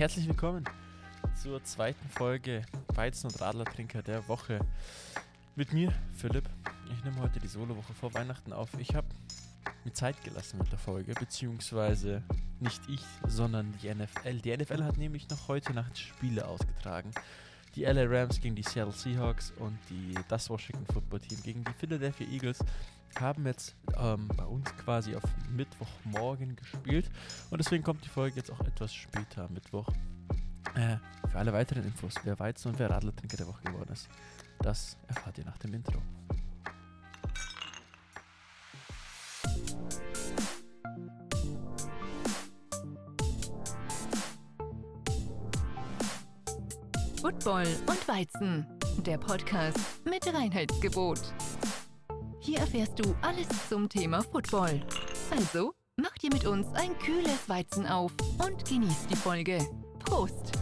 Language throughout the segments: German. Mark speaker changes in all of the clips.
Speaker 1: herzlich willkommen zur zweiten Folge Weizen- und Radlertrinker der Woche. Mit mir, Philipp. Ich nehme heute die Solo-Woche vor Weihnachten auf. Ich habe mir Zeit gelassen mit der Folge, beziehungsweise nicht ich, sondern die NFL. Die NFL hat nämlich noch heute Nacht Spiele ausgetragen. Die LA Rams gegen die Seattle Seahawks und das Washington Football Team gegen die Philadelphia Eagles haben jetzt bei uns quasi auf Mittwochmorgen gespielt. Und deswegen kommt die Folge jetzt auch etwas später am Mittwoch. Für alle weiteren Infos, wer Weizen- und wer Radlertrinker der Woche geworden ist, das erfahrt ihr nach dem Intro.
Speaker 2: Football und Weizen, der Podcast mit Reinheitsgebot. Hier erfährst du alles zum Thema Football. Also, mach dir mit uns ein kühles Weizen auf und genieß die Folge. Prost!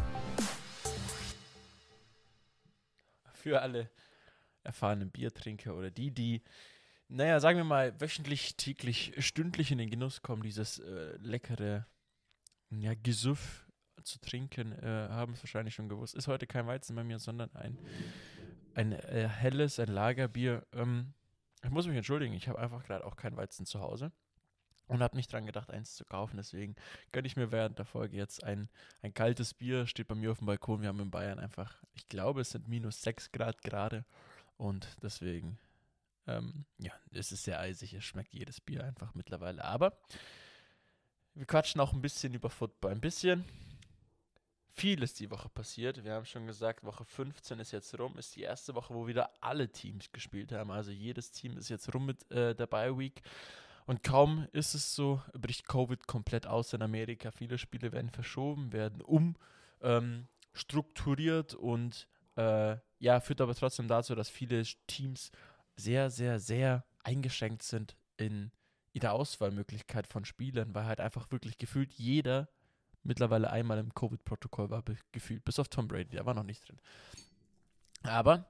Speaker 1: Für alle erfahrenen Biertrinker oder die, sagen wir mal, wöchentlich, täglich, stündlich in den Genuss kommen, dieses leckere Gesüff zu trinken, haben es wahrscheinlich schon gewusst. Ist heute kein Weizen bei mir, sondern ein helles, ein Lagerbier. Ich muss mich entschuldigen, ich habe einfach gerade auch kein Weizen zu Hause und habe nicht dran gedacht, eins zu kaufen. Deswegen gönne ich mir während der Folge jetzt ein kaltes Bier. Steht bei mir auf dem Balkon. Wir haben in Bayern einfach, ich glaube, es sind minus 6 Grad gerade. Und deswegen, es ist sehr eisig. Es schmeckt jedes Bier einfach mittlerweile. Aber wir quatschen auch ein bisschen über Football. Ein bisschen. Viel ist die Woche passiert. Wir haben schon gesagt, Woche 15 ist jetzt rum. Ist die erste Woche, wo wieder alle Teams gespielt haben. Also jedes Team ist jetzt rum mit der Bye-Week. Und kaum ist es so, bricht Covid komplett aus in Amerika. Viele Spiele werden verschoben, werden strukturiert und führt aber trotzdem dazu, dass viele Teams sehr, sehr, sehr eingeschränkt sind in ihrer Auswahlmöglichkeit von Spielern, weil halt einfach wirklich gefühlt jeder mittlerweile einmal im Covid-Protokoll war, gefühlt, bis auf Tom Brady, der war noch nicht drin. Aber,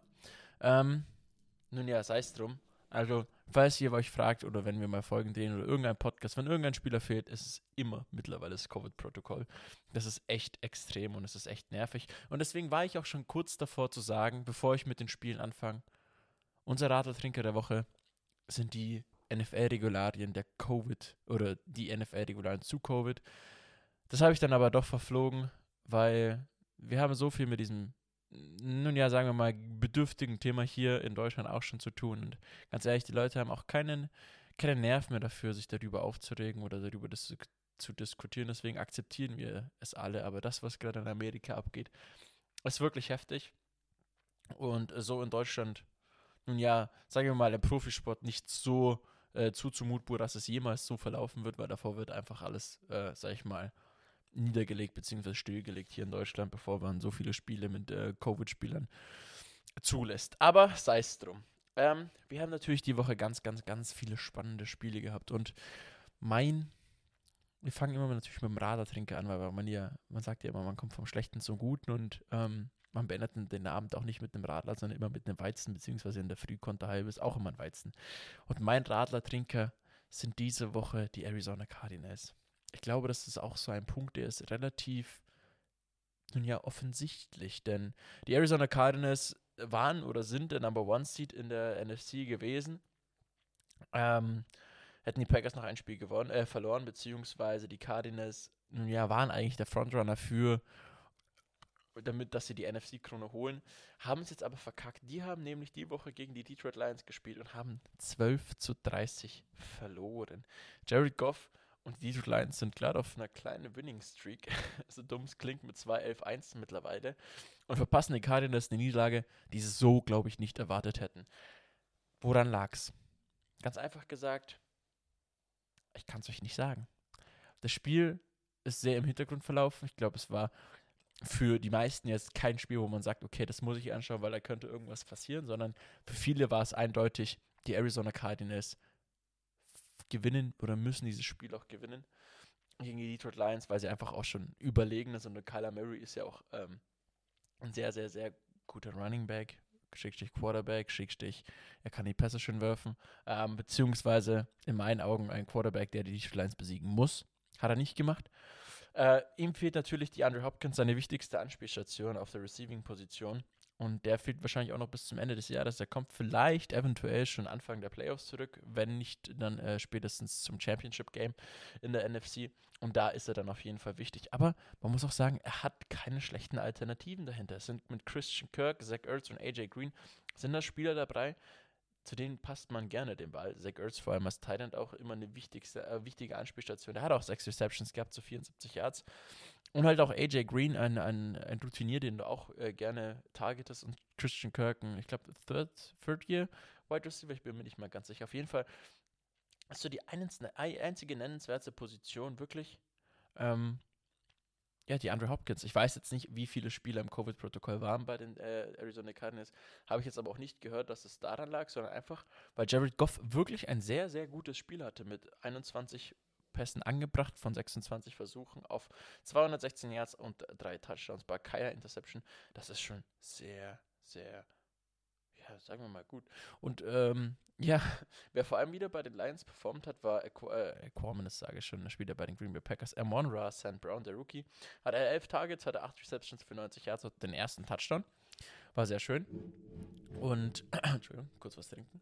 Speaker 1: sei es drum. Also, falls ihr euch fragt oder wenn wir mal Folgen drehen oder irgendein Podcast, wenn irgendein Spieler fehlt, ist es immer mittlerweile das Covid-Protokoll. Das ist echt extrem und es ist echt nervig. Und deswegen war ich auch schon kurz davor zu sagen, bevor ich mit den Spielen anfange, unser Radlertrinker der Woche sind die NFL-Regularien der Covid oder die NFL-Regularien zu Covid. Das habe ich dann aber doch verflogen, weil wir haben so viel mit diesem, sagen wir mal, bedürftigen Thema hier in Deutschland auch schon zu tun. Und ganz ehrlich, die Leute haben auch keinen Nerv mehr dafür, sich darüber aufzuregen oder darüber zu diskutieren. Deswegen akzeptieren wir es alle. Aber das, was gerade in Amerika abgeht, ist wirklich heftig. Und so in Deutschland, sagen wir mal, im Profisport nicht so zumutbar, dass es jemals so verlaufen wird, weil davor wird einfach alles, niedergelegt bzw. stillgelegt hier in Deutschland, bevor man so viele Spiele mit Covid-Spielern zulässt. Aber sei es drum. Wir haben natürlich die Woche ganz, ganz, ganz viele spannende Spiele gehabt und wir fangen immer natürlich mit dem Radlertrinker an, weil man sagt ja immer, man kommt vom Schlechten zum Guten und man beendet den Abend auch nicht mit einem Radler, sondern immer mit einem Weizen, beziehungsweise in der Früh Konterhalbe ist auch immer ein Weizen. Und mein Radlertrinker sind diese Woche die Arizona Cardinals. Ich glaube, das ist auch so ein Punkt, der ist relativ, offensichtlich, denn die Arizona Cardinals waren oder sind der Number One Seed in der NFC gewesen. Hätten die Packers noch ein Spiel verloren, beziehungsweise die Cardinals, waren eigentlich der Frontrunner dass sie die NFC-Krone holen, haben es jetzt aber verkackt. Die haben nämlich die Woche gegen die Detroit Lions gespielt und haben 12-30 verloren. Jared Goff und die Detroit Lions sind gerade auf einer kleinen Winning-Streak, so dumm es klingt, mit 2-11-1 mittlerweile und verpassen die Cardinals eine Niederlage, die sie so, glaube ich, nicht erwartet hätten. Woran lag's? Ganz einfach gesagt, ich kann es euch nicht sagen. Das Spiel ist sehr im Hintergrund verlaufen. Ich glaube, es war für die meisten jetzt kein Spiel, wo man sagt, okay, das muss ich anschauen, weil da könnte irgendwas passieren, sondern für viele war es eindeutig, die Arizona Cardinals gewinnen oder müssen dieses Spiel auch gewinnen gegen die Detroit Lions, weil sie einfach auch schon überlegen sind. Und Kyler Murray ist ja auch ein sehr, sehr, sehr guter Running Back, Quarterback, er kann die Pässe schön werfen, beziehungsweise in meinen Augen ein Quarterback, der die Detroit Lions besiegen muss. Hat er nicht gemacht. Ihm fehlt natürlich die Andrew Hopkins, seine wichtigste Anspielstation auf der Receiving-Position. Und der fehlt wahrscheinlich auch noch bis zum Ende des Jahres. Der kommt vielleicht eventuell schon Anfang der Playoffs zurück, wenn nicht dann spätestens zum Championship-Game in der NFC. Und da ist er dann auf jeden Fall wichtig. Aber man muss auch sagen, er hat keine schlechten Alternativen dahinter. Es sind mit Christian Kirk, Zach Ertz und AJ Green sind da Spieler dabei, zu denen passt man gerne den Ball. Zach Ertz vor allem als Tight End auch immer eine wichtige Anspielstation. Der hat auch 6 Receptions gehabt zu 74 Yards. Und halt auch AJ Green, ein Routinier, den du auch gerne targetest. Und Christian Kirk, ich glaube, Third Year Wide Receiver, ich bin mir nicht mal ganz sicher. Auf jeden Fall ist so die einzige nennenswerte Position wirklich, die Andrew Hopkins. Ich weiß jetzt nicht, wie viele Spieler im Covid-Protokoll waren bei den Arizona Cardinals. Habe ich jetzt aber auch nicht gehört, dass es daran lag, sondern einfach, weil Jared Goff wirklich ein sehr, sehr gutes Spiel hatte mit 21 Pässen angebracht von 26 Versuchen auf 216 Yards und 3 Touchdowns bei keiner Interception. Das ist schon sehr, sehr, ja, sagen wir mal gut. Und wer vor allem wieder bei den Lions performt hat, war Equanimous, sage ich schon, der Spieler bei den Green Bay Packers. Amon-Ra St. Brown, der Rookie, hat 11 Targets, hatte 8 Receptions für 90 Yards und den ersten Touchdown. War sehr schön. Und, Entschuldigung, kurz was trinken.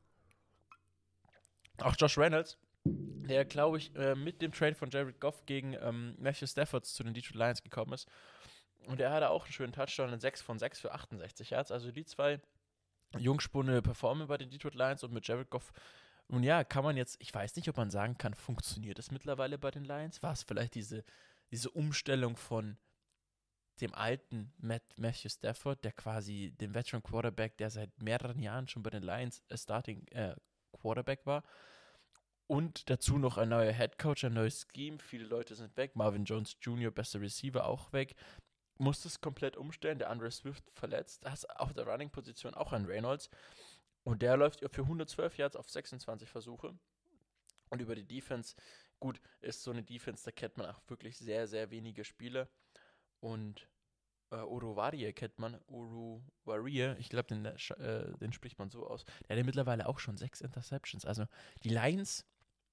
Speaker 1: Auch Josh Reynolds, der, glaube ich, mit dem Trade von Jared Goff gegen Matthew Stafford zu den Detroit Lions gekommen ist. Und er hatte auch einen schönen Touchdown in 6 von 6 für 68 Yards. Also die zwei Jungspunde performen bei den Detroit Lions und mit Jared Goff. Nun ja, kann man jetzt, ich weiß nicht, ob man sagen kann, funktioniert es mittlerweile bei den Lions? War es vielleicht diese Umstellung von dem alten Matthew Stafford, der quasi dem Veteran Quarterback, der seit mehreren Jahren schon bei den Lions Starting Quarterback war, und dazu noch ein neuer Headcoach, ein neues Scheme, viele Leute sind weg, Marvin Jones Jr., bester Receiver, auch weg, musste es komplett umstellen, der Andre Swift verletzt, hast auf der Running-Position auch einen Reynolds und der läuft für 112 Yards auf 26 Versuche und über die Defense, gut, ist so eine Defense, da kennt man auch wirklich sehr, sehr wenige Spiele und Oruwariye kennt man, Oruwariye, ich glaube, den spricht man so aus, der hat ja mittlerweile auch schon 6 Interceptions, also die Lions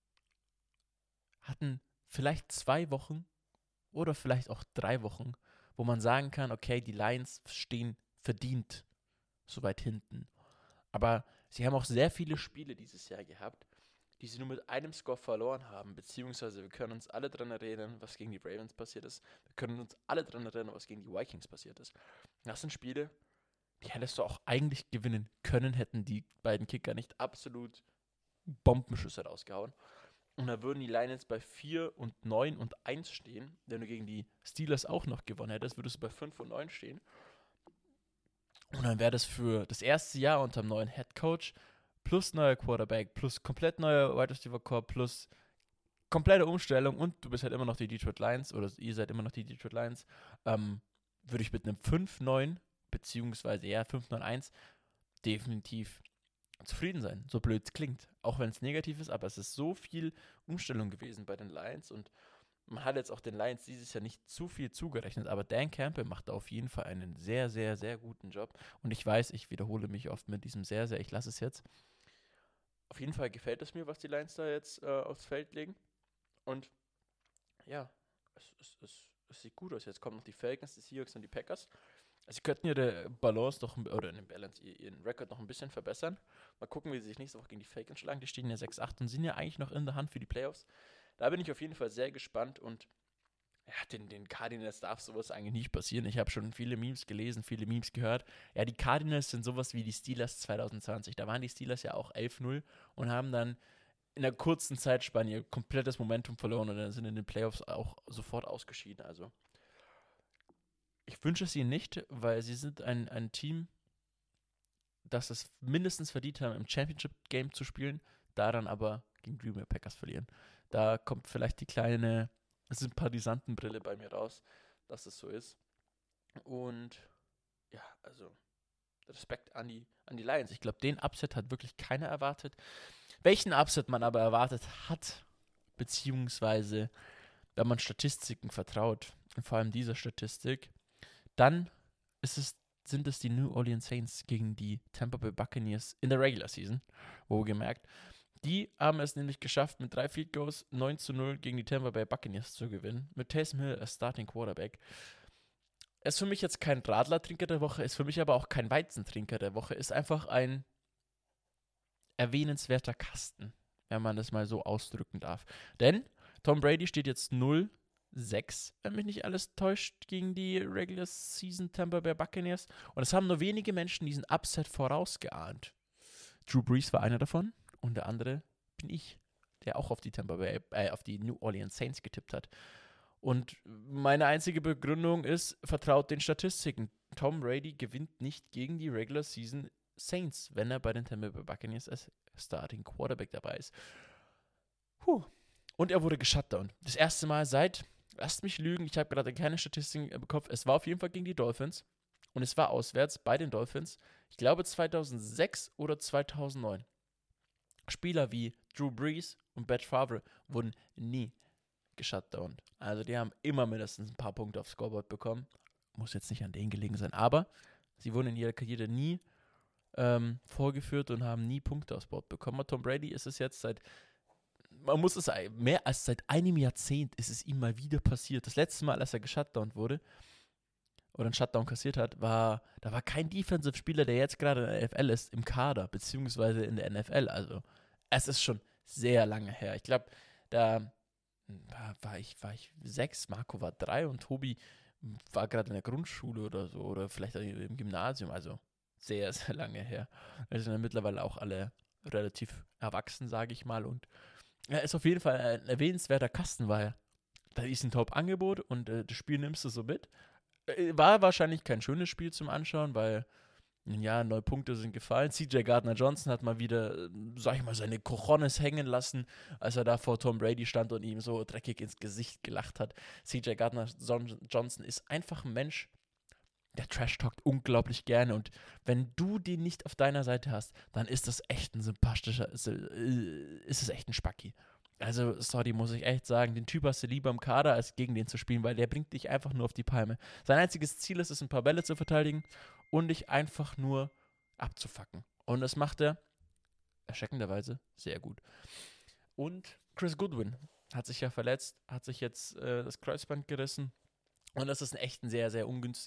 Speaker 1: hatten vielleicht 2 Wochen oder vielleicht auch 3 Wochen, wo man sagen kann, okay, die Lions stehen verdient so weit hinten. Aber sie haben auch sehr viele Spiele dieses Jahr gehabt, die sie nur mit einem Score verloren haben, beziehungsweise wir können uns alle dran erinnern, was gegen die Ravens passiert ist. Wir können uns alle dran erinnern, was gegen die Vikings passiert ist. Das sind Spiele, die hättest du auch eigentlich gewinnen können, hätten die beiden Kicker nicht absolut Bombenschüsse rausgehauen. Und da würden die Lions bei 4 und 9 und 1 stehen. Wenn du gegen die Steelers auch noch gewonnen hättest, würdest du bei 5 und 9 stehen. Und dann wäre das für das erste Jahr unter dem neuen Headcoach plus neuer Quarterback, plus komplett neuer Wide Receiver Core, plus komplette Umstellung und du bist halt immer noch die Detroit Lions oder ihr seid immer noch die Detroit Lions, würde ich mit einem 5-9 beziehungsweise eher 5-9-1 definitiv zufrieden sein, so blöd es klingt. Auch wenn es negativ ist, aber es ist so viel Umstellung gewesen bei den Lions und man hat jetzt auch den Lions dieses Jahr nicht zu viel zugerechnet, aber Dan Campbell macht da auf jeden Fall einen sehr, sehr, sehr guten Job und ich weiß, ich wiederhole mich oft mit diesem sehr, sehr, ich lasse es jetzt. Auf jeden Fall gefällt es mir, was die Lions da jetzt aufs Feld legen und ja, es sieht gut aus. Jetzt kommen noch die Falcons, die Seahawks und die Packers. Sie könnten ihre Balance ihren Rekord noch ein bisschen verbessern. Mal gucken, wie sie sich nächste Woche gegen die Falcons schlagen. Die stehen ja 6-8 und sind ja eigentlich noch in der Hand für die Playoffs. Da bin ich auf jeden Fall sehr gespannt und ja, den Cardinals darf sowas eigentlich nicht passieren. Ich habe schon viele Memes gelesen, viele Memes gehört. Ja, die Cardinals sind sowas wie die Steelers 2020. Da waren die Steelers ja auch 11-0 und haben dann in einer kurzen Zeitspanne ihr komplettes Momentum verloren und dann sind in den Playoffs auch sofort ausgeschieden. Also ich wünsche es ihnen nicht, weil sie sind ein Team, das es mindestens verdient haben, im Championship-Game zu spielen, daran aber gegen Green Bay Packers verlieren. Da kommt vielleicht die kleine Sympathisantenbrille bei mir raus, dass es so ist. Und ja, also Respekt an die Lions. Ich glaube, den Upset hat wirklich keiner erwartet. Welchen Upset man aber erwartet hat, beziehungsweise wenn man Statistiken vertraut, und vor allem dieser Statistik, dann sind es die New Orleans Saints gegen die Tampa Bay Buccaneers in der Regular Season, wohlgemerkt. Die haben es nämlich geschafft, mit 3 Field Goals 9-0 gegen die Tampa Bay Buccaneers zu gewinnen. Mit Taysom Hill als Starting Quarterback. Ist für mich jetzt kein Radlertrinker der Woche, ist für mich aber auch kein Weizentrinker der Woche. Ist einfach ein erwähnenswerter Kasten, wenn man das mal so ausdrücken darf. Denn Tom Brady steht jetzt 0-6, wenn mich nicht alles täuscht, gegen die Regular Season Tampa Bay Buccaneers. Und es haben nur wenige Menschen diesen Upset vorausgeahnt. Drew Brees war einer davon und der andere bin ich, der auch auf die auf die New Orleans Saints getippt hat. Und meine einzige Begründung ist, vertraut den Statistiken. Tom Brady gewinnt nicht gegen die Regular Season Saints, wenn er bei den Tampa Bay Buccaneers als Starting Quarterback dabei ist. Und er wurde geshutdownt. Das erste Mal seit, lasst mich lügen, ich habe gerade keine Statistiken im Kopf, es war auf jeden Fall gegen die Dolphins und es war auswärts bei den Dolphins, ich glaube 2006 oder 2009. Spieler wie Drew Brees und Brett Favre wurden nie geshutdownt. Also die haben immer mindestens ein paar Punkte aufs Scoreboard bekommen. Muss jetzt nicht an denen gelegen sein, aber sie wurden in ihrer Karriere nie vorgeführt und haben nie Punkte aufs Board bekommen. Tom Brady ist es jetzt mehr als seit einem Jahrzehnt ist es ihm mal wieder passiert. Das letzte Mal, als er geshutdownt wurde oder einen Shutdown kassiert hat, da war kein Defensive-Spieler, der jetzt gerade in der NFL ist, im Kader, beziehungsweise in der NFL. Also es ist schon sehr lange her. Ich glaube, da war ich 6, Marco war 3 und Tobi war gerade in der Grundschule oder so oder vielleicht im Gymnasium. Also sehr, sehr lange her. Wir sind ja mittlerweile auch alle relativ erwachsen, sage ich mal. Und er ist auf jeden Fall ein erwähnenswerter Kasten, weil da ist ein Top-Angebot und das Spiel nimmst du so mit. War wahrscheinlich kein schönes Spiel zum Anschauen, weil, ja, 9 Punkte sind gefallen. CJ Gardner-Johnson hat mal wieder, sag ich mal, seine Cojones hängen lassen, als er da vor Tom Brady stand und ihm so dreckig ins Gesicht gelacht hat. CJ Gardner-Johnson ist einfach ein Mensch, der Trash-talkt unglaublich gerne und wenn du den nicht auf deiner Seite hast, dann ist das echt ein sympathischer, ist es echt ein Spacki. Also, sorry, muss ich echt sagen, den Typ hast du lieber im Kader, als gegen den zu spielen, weil der bringt dich einfach nur auf die Palme. Sein einziges Ziel ist es, ein paar Bälle zu verteidigen und dich einfach nur abzufacken. Und das macht er erschreckenderweise sehr gut. Und Chris Goodwin hat sich ja verletzt, hat sich jetzt das Kreuzband gerissen und das ist echt ein sehr, sehr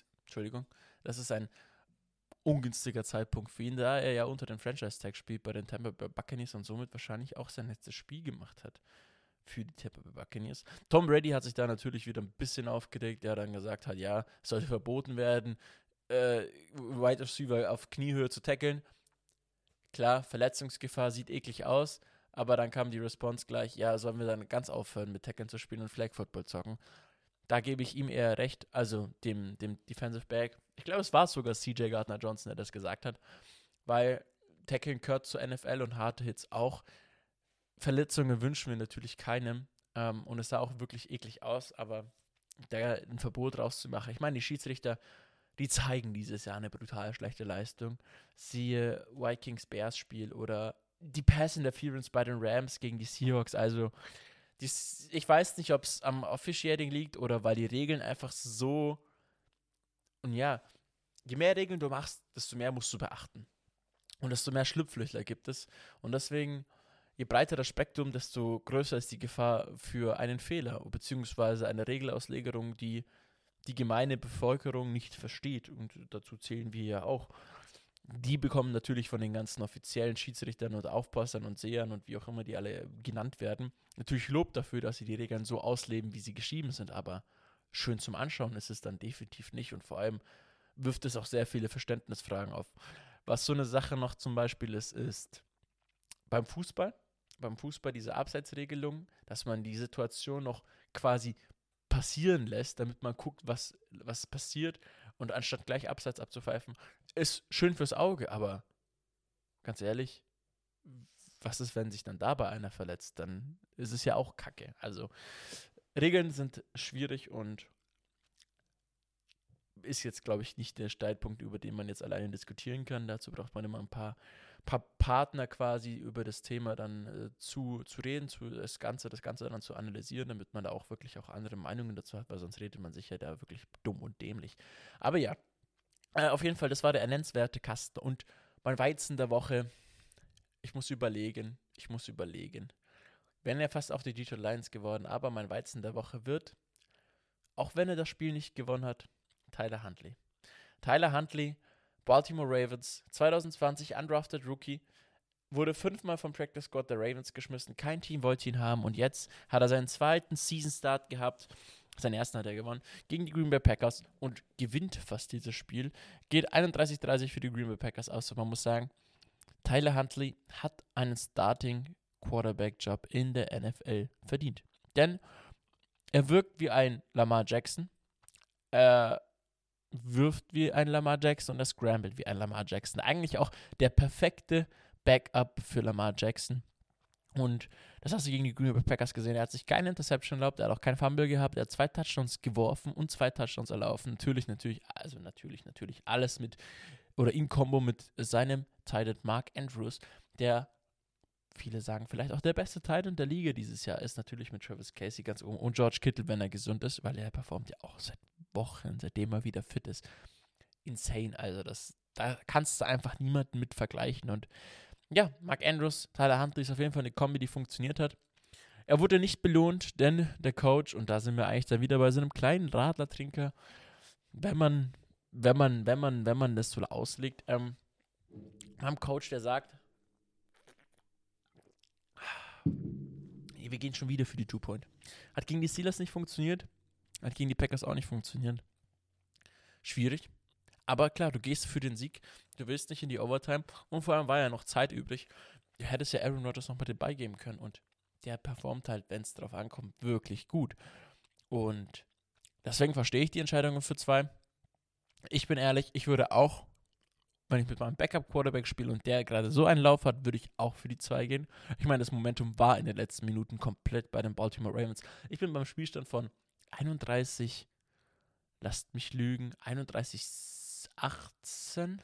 Speaker 1: das ist ein ungünstiger Zeitpunkt für ihn, da er ja unter dem Franchise-Tag spielt bei den Tampa Bay Buccaneers und somit wahrscheinlich auch sein letztes Spiel gemacht hat für die Tampa Bay Buccaneers. Tom Brady hat sich da natürlich wieder ein bisschen aufgeregt, der dann gesagt hat, ja, es sollte verboten werden, Wide Receiver auf Kniehöhe zu tackeln. Klar, Verletzungsgefahr sieht eklig aus, aber dann kam die Response gleich, ja, sollen wir dann ganz aufhören mit Tackeln zu spielen und Flag Football zocken. Da gebe ich ihm eher recht, also dem Defensive Back. Ich glaube, es war sogar CJ Gardner-Johnson, der das gesagt hat, weil Tackling gehört zur NFL und harte Hits auch. Verletzungen wünschen wir natürlich keinem und es sah auch wirklich eklig aus, aber da ein Verbot rauszumachen. Ich meine, die Schiedsrichter, die zeigen dieses Jahr eine brutal schlechte Leistung. Siehe Vikings-Bears-Spiel oder die Pass-Interference bei den Rams gegen die Seahawks, also ich weiß nicht, ob es am Officiating liegt oder weil die Regeln einfach so. Und ja, je mehr Regeln du machst, desto mehr musst du beachten. Und desto mehr Schlupflöcher gibt es. Und deswegen, je breiter das Spektrum, desto größer ist die Gefahr für einen Fehler, beziehungsweise eine Regelauslegerung, die die gemeine Bevölkerung nicht versteht. Und dazu zählen wir ja auch. Die bekommen natürlich von den ganzen offiziellen Schiedsrichtern und Aufpassern und Sehern und wie auch immer die alle genannt werden, natürlich Lob dafür, dass sie die Regeln so ausleben, wie sie geschrieben sind, aber schön zum Anschauen ist es dann definitiv nicht und vor allem wirft es auch sehr viele Verständnisfragen auf. Was so eine Sache noch zum Beispiel ist beim Fußball diese Abseitsregelung, dass man die Situation noch quasi passieren lässt, damit man guckt, was passiert und anstatt gleich Abseits abzupfeifen, ist schön fürs Auge, aber ganz ehrlich, was ist, wenn sich dann dabei einer verletzt? Dann ist es ja auch Kacke. Also Regeln sind schwierig und ist jetzt, glaube ich, nicht der Streitpunkt, über den man jetzt alleine diskutieren kann. Dazu braucht man immer ein paar Partner quasi über das Thema dann zu reden, das Ganze dann zu analysieren, damit man da auch wirklich auch andere Meinungen dazu hat, weil sonst redet man sich ja da wirklich dumm und dämlich. Aber ja, auf jeden Fall, das war der nennenswerte Kasten und mein Weizen der Woche, ich muss überlegen, Ich muss überlegen. Wären ja fast auch die Detroit Lions geworden, aber mein Weizen der Woche wird, auch wenn er das Spiel nicht gewonnen hat, Tyler Huntley. Tyler Huntley, Baltimore Ravens, 2020 undrafted Rookie, wurde 5-mal vom Practice Squad der Ravens geschmissen. Kein Team wollte ihn haben und jetzt hat er seinen zweiten Season Start gehabt. Seinen ersten hat er gewonnen gegen die Green Bay Packers und gewinnt fast dieses Spiel. Geht 31-30 für die Green Bay Packers aus. Und man muss sagen, Tyler Huntley hat einen Starting Quarterback-Job in der NFL verdient. Denn er wirkt wie ein Lamar Jackson. Er wirft wie ein Lamar Jackson und er scrambled wie ein Lamar Jackson. Eigentlich auch der perfekte Backup für Lamar Jackson. Und das hast du gegen die Green Bay Packers gesehen. Er hat sich keine Interception erlaubt, er hat auch keinen Fumble gehabt, er hat 2 Touchdowns geworfen und 2 Touchdowns erlaufen. Natürlich, alles mit, oder in Kombo mit seinem Tight End Mark Andrews, der, viele sagen, vielleicht auch der beste Tight End der Liga dieses Jahr ist, natürlich mit Travis Kelce ganz oben und George Kittle, wenn er gesund ist, weil er performt ja auch seit Wochen, seitdem er wieder fit ist. Insane, also da kannst du einfach niemanden mit vergleichen und ja, Mark Andrews, Tyler Huntley ist auf jeden Fall eine Kombi, die funktioniert hat. Er wurde nicht belohnt, denn der Coach, und da sind wir eigentlich dann wieder bei so einem kleinen Radlertrinker, wenn man das so auslegt, haben einen Coach, der sagt, wir gehen schon wieder für die Two-Point. Hat gegen die Steelers nicht funktioniert, hat gegen die Packers auch nicht funktioniert. Schwierig. Aber klar, du gehst für den Sieg, du willst nicht in die Overtime und vor allem war ja noch Zeit übrig. Du hättest ja Aaron Rodgers noch mit dabei geben können und der performt halt, wenn es drauf ankommt, wirklich gut. Und deswegen verstehe ich die Entscheidungen für 2. Ich bin ehrlich, ich würde auch, wenn ich mit meinem Backup-Quarterback spiele und der gerade so einen Lauf hat, würde ich auch für die 2 gehen. Ich meine, das Momentum war in den letzten Minuten komplett bei den Baltimore Ravens. Ich bin beim Spielstand von 31, lasst mich lügen, 31-18,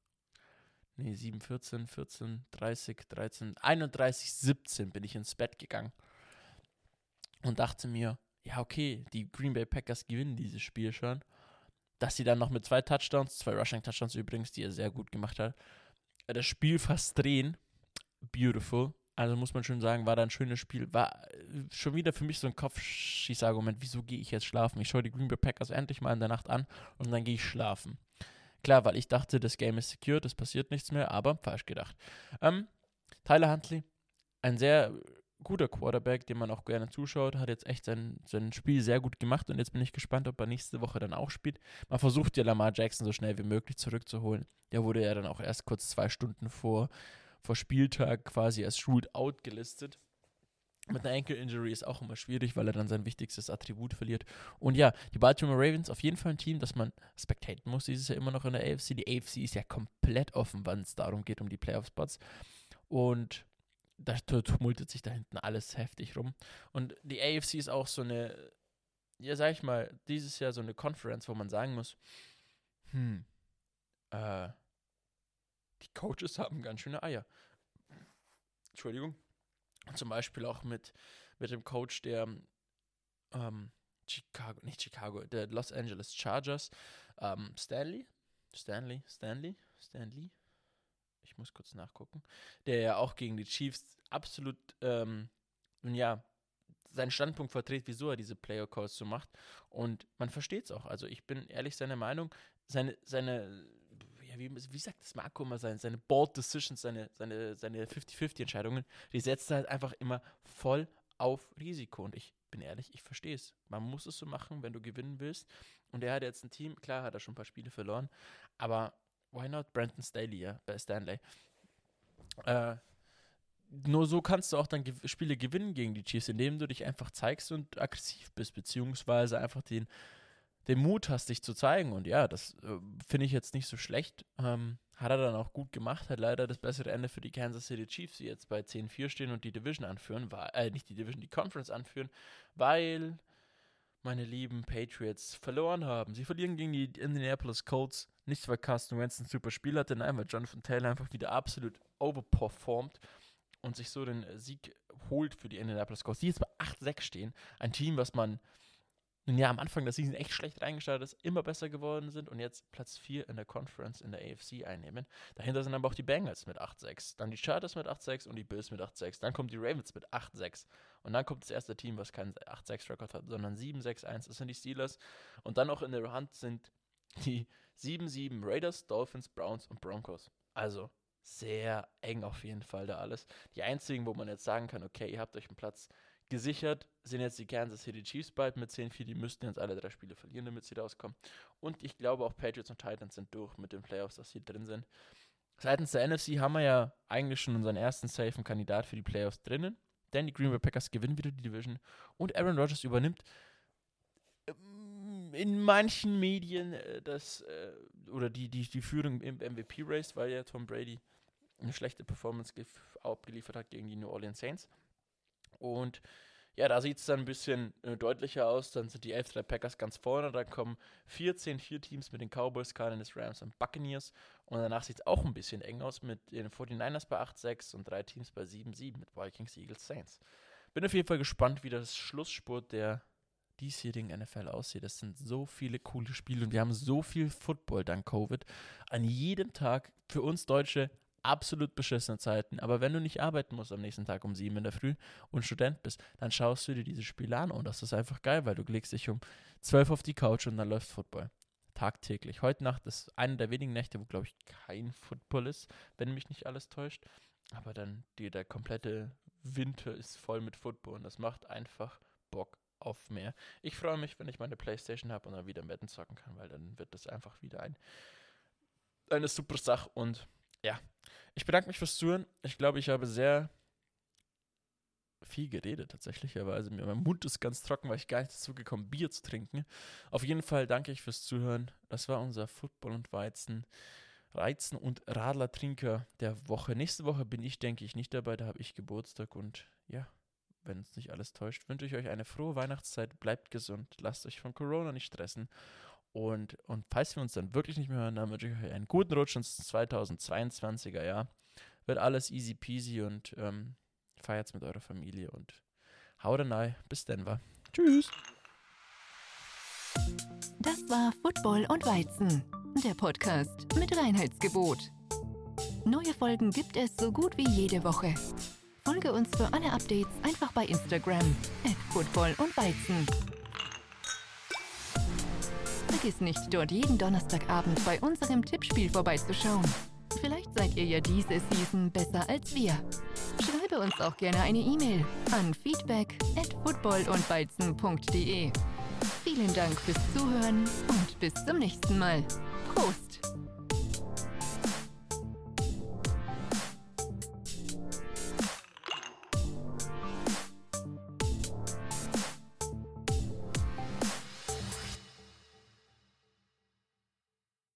Speaker 1: 7-14, 14, 30, 13, 31-17 bin ich ins Bett gegangen und dachte mir, ja okay, die Green Bay Packers gewinnen dieses Spiel schon, dass sie dann noch mit 2 Touchdowns, 2 Rushing-Touchdowns übrigens, die er sehr gut gemacht hat, das Spiel fast drehen, beautiful, also muss man schon sagen, war da ein schönes Spiel, war schon wieder für mich so ein Kopfschießargument, wieso gehe ich jetzt schlafen? Ich schaue die Green Bay Packers endlich mal in der Nacht an und dann gehe ich schlafen. Klar, weil ich dachte, das Game ist secure, das passiert nichts mehr, aber falsch gedacht. Tyler Huntley, ein sehr guter Quarterback, dem man auch gerne zuschaut, hat jetzt echt sein Spiel sehr gut gemacht und jetzt bin ich gespannt, ob er nächste Woche dann auch spielt. Man versucht ja Lamar Jackson so schnell wie möglich zurückzuholen. Der wurde ja dann auch erst kurz 2 Stunden vor Spieltag quasi als ruled out gelistet. Mit einer Ankle-Injury ist auch immer schwierig, weil er dann sein wichtigstes Attribut verliert. Und ja, die Baltimore Ravens auf jeden Fall ein Team, das man spectaten muss. Dieses Jahr immer noch in der AFC. Die AFC ist ja komplett offen, wenn es darum geht, um die Playoff-Spots. Und da tumultet sich da hinten alles heftig rum. Und die AFC ist auch so eine, ja sag ich mal, dieses Jahr so eine Conference, wo man sagen muss, die Coaches haben ganz schöne Eier. Entschuldigung. Zum Beispiel auch mit dem Coach der der Los Angeles Chargers, Stanley, ich muss kurz nachgucken, der ja auch gegen die Chiefs absolut, seinen Standpunkt vertritt, wieso er diese Player-Calls so macht und man versteht es auch, also ich bin ehrlich seiner Meinung, wie sagt das Marco immer, seine Bold Decisions, seine 50-50-Entscheidungen, die setzt er halt einfach immer voll auf Risiko. Und ich bin ehrlich, ich verstehe es. Man muss es so machen, wenn du gewinnen willst. Und er hat jetzt ein Team, klar hat er schon ein paar Spiele verloren, aber why not Brandon Staley, ja, bei Stanley. Nur so kannst du auch dann Spiele gewinnen gegen die Chiefs, indem du dich einfach zeigst und aggressiv bist, beziehungsweise einfach den Mut hast, dich zu zeigen. Und ja, das finde ich jetzt nicht so schlecht. Hat er dann auch gut gemacht, hat leider das bessere Ende für die Kansas City Chiefs, die jetzt bei 10-4 stehen und die Division anführen, nicht die Division, die Conference anführen, weil meine lieben Patriots verloren haben. Sie verlieren gegen die Indianapolis Colts, nicht weil Carson Wentz ein super Spiel hatte, nein, weil Jonathan Taylor einfach wieder absolut overperformt und sich so den Sieg holt für die Indianapolis Colts, die jetzt bei 8-6 stehen. Ein Team, was man ja am Anfang der Season echt schlecht reingestartet ist, immer besser geworden sind und jetzt Platz 4 in der Conference in der AFC einnehmen. Dahinter sind aber auch die Bengals mit 8-6, dann die Chargers mit 8-6 und die Bills mit 8-6. Dann kommt die Ravens mit 8-6 und dann kommt das erste Team, was keinen 8-6-Rekord hat, sondern 7-6-1. Das sind die Steelers und dann noch in der Hand sind die 7-7 Raiders, Dolphins, Browns und Broncos. Also sehr eng auf jeden Fall da alles. Die einzigen, wo man jetzt sagen kann, okay, ihr habt euch einen Platz gesichert, sind jetzt die Kansas City Chiefs bald mit 10-4. Die müssten jetzt alle 3 Spiele verlieren, damit sie rauskommen. Und ich glaube auch Patriots und Titans sind durch mit den Playoffs, dass sie drin sind. Seitens der NFC haben wir ja eigentlich schon unseren ersten safen Kandidat für die Playoffs drinnen, denn die Green Bay Packers gewinnen wieder die Division und Aaron Rodgers übernimmt in manchen Medien die Führung im MVP-Race, weil ja Tom Brady eine schlechte Performance abgeliefert hat gegen die New Orleans Saints. Und ja, da sieht es dann ein bisschen deutlicher aus. Dann sind die 11 der Packers ganz vorne. Dann kommen 4 Teams mit den Cowboys, Cardinals, Rams und Buccaneers. Und danach sieht es auch ein bisschen eng aus mit den 49ers bei 8-6 und 3 Teams bei 7-7 mit Vikings, Eagles, Saints. Bin auf jeden Fall gespannt, wie das Schlussspurt der diesjährigen NFL aussieht. Das sind so viele coole Spiele und wir haben so viel Football dank Covid. An jedem Tag für uns Deutsche absolut beschissene Zeiten. Aber wenn du nicht arbeiten musst am nächsten Tag um 7 in der Früh und Student bist, dann schaust du dir diese Spiele an und das ist einfach geil, weil du legst dich um 12 auf die Couch und dann läuft Football. Tagtäglich. Heute Nacht ist eine der wenigen Nächte, wo, glaube ich, kein Football ist, wenn mich nicht alles täuscht. Aber dann der komplette Winter ist voll mit Football und das macht einfach Bock auf mehr. Ich freue mich, wenn ich meine Playstation habe und dann wieder im Betten zocken kann, weil dann wird das einfach wieder eine super Sache und ja, ich bedanke mich fürs Zuhören. Ich glaube, ich habe sehr viel geredet tatsächlich, aber also mein Mund ist ganz trocken, weil ich gar nicht dazu gekommen, Bier zu trinken. Auf jeden Fall danke ich fürs Zuhören. Das war unser Football und Weizen, Reizen und Radler-Trinker der Woche. Nächste Woche bin ich, denke ich, nicht dabei, da habe ich Geburtstag und ja, wenn uns nicht alles täuscht, wünsche ich euch eine frohe Weihnachtszeit, bleibt gesund, lasst euch von Corona nicht stressen. Und falls wir uns dann wirklich nicht mehr hören, dann wünsche ich euch einen guten Rutsch ins 2022er Jahr. Wird alles easy peasy und feiert's mit eurer Familie und haut rein. Bis Denver. Tschüss.
Speaker 2: Das war Football und Weizen, der Podcast mit Reinheitsgebot. Neue Folgen gibt es so gut wie jede Woche. Folge uns für alle Updates einfach bei Instagram @Football und Weizen. Vergiss nicht, dort jeden Donnerstagabend bei unserem Tippspiel vorbeizuschauen. Vielleicht seid ihr ja diese Season besser als wir. Schreibe uns auch gerne eine E-Mail an feedback@footballundweizen.de. Vielen Dank fürs Zuhören und bis zum nächsten Mal. Prost!